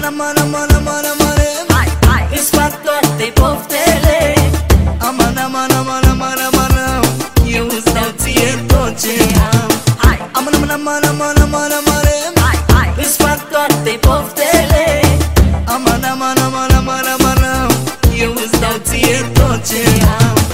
aman, aman, aman, aman, îți fac toate poftele. Aman, aman, aman, aman, aman, eu îți dau ție tot ce am. Aman, aman, aman, aman, aman, aman, îți fac toate poftele. Aman, aman, aman, aman, aman, eu îți dau ție tot ce am.